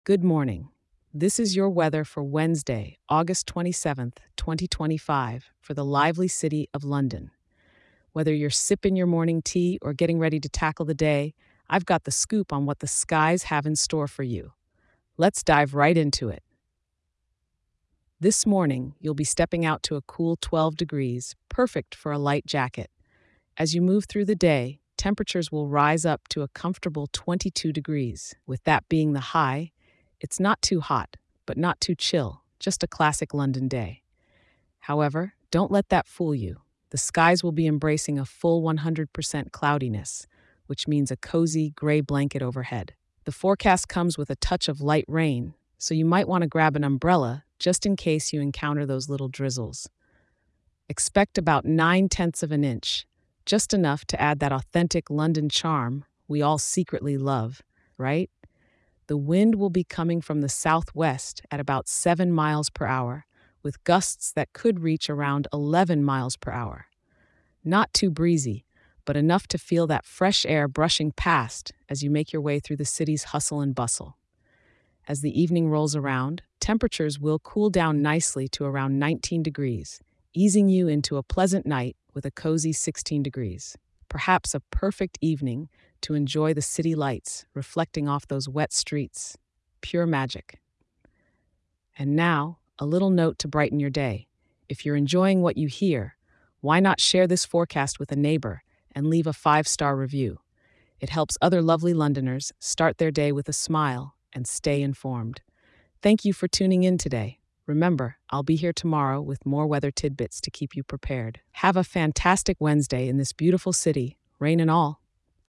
Good morning. This is your weather for Wednesday, August 27th, 2025, for the lively city of London. Whether you're sipping your morning tea or getting ready to tackle the day, I've got the scoop on what the skies have in store for you. Let's dive right into it. This morning, you'll be stepping out to a cool 12 degrees, perfect for a light jacket. As you move through the day, temperatures will rise up to a comfortable 22 degrees. With that being the high, it's not too hot, but not too chill, just a classic London day. However, don't let that fool you. The skies will be embracing a full 100% cloudiness, which means a cozy gray blanket overhead. The forecast comes with a touch of light rain, so you might want to grab an umbrella just in case you encounter those little drizzles. Expect about 9/10 of an inch, just enough to add that authentic London charm we all secretly love, right? The wind will be coming from the southwest at about 7 miles per hour, with gusts that could reach around 11 miles per hour. Not too breezy, but enough to feel that fresh air brushing past as you make your way through the city's hustle and bustle. As the evening rolls around, temperatures will cool down nicely to around 19 degrees, easing you into a pleasant night with a cozy 16 degrees. Perhaps a perfect evening to enjoy the city lights reflecting off those wet streets. Pure magic. And now, a little note to brighten your day. If you're enjoying what you hear, why not share this forecast with a neighbor and leave a 5-star review? It helps other lovely Londoners start their day with a smile and stay informed. Thank you for tuning in today. Remember, I'll be here tomorrow with more weather tidbits to keep you prepared. Have a fantastic Wednesday in this beautiful city, rain and all.